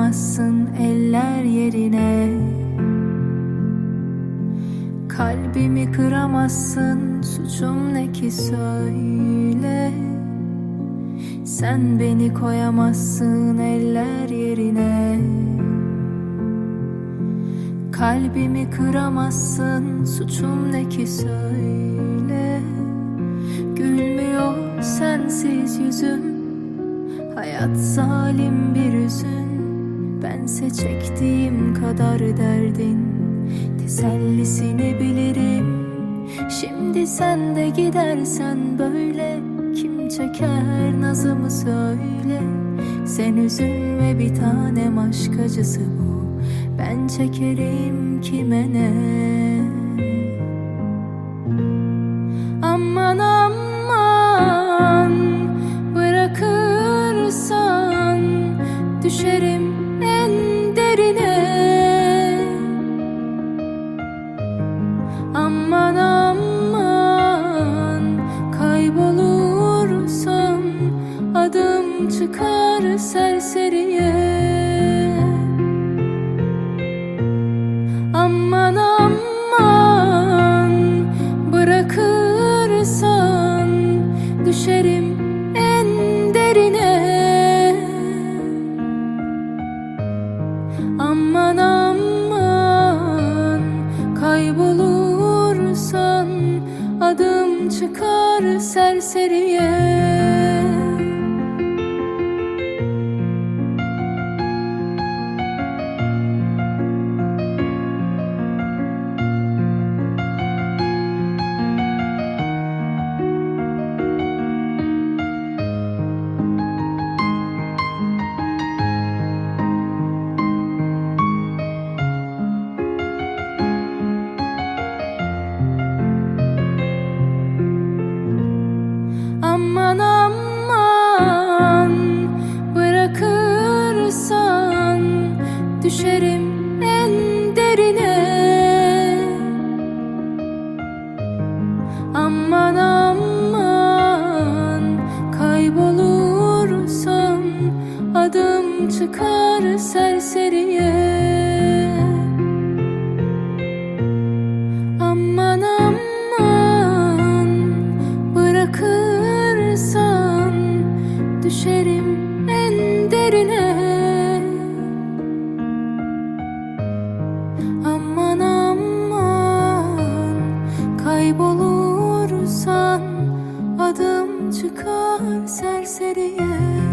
koyamazsın eller yerine. Kalbimi kıramazsın, suçum ne ki söyle. Sen beni koyamazsın eller yerine. Kalbimi kıramazsın, suçum ne ki söyle. Gülmüyor sensiz yüzüm, hayat zalim bir üzün. Bense çektiğim kadar derdin, tesellisini bilirim. Şimdi sen de gidersen böyle, kim çeker nazımı söyle. Sen üzülme bir tanem, aşk acısı bu, ben çekerim kime ne. Aman aman, bırakırsan düşerim en derine. Aman aman, kaybolursam adım çıkar serseriye. Aman aman, bırakırsan düşerim en derine. Aman aman, kaybolursan adım çıkar serseriye. Aman aman, bırakırsan düşerim en derine. Aman aman, kaybolursam adım çıkar serseriye. Aman aman, bırakırsan düşerim en derine. Aman aman, kaybolursan adım çıkar serseriye.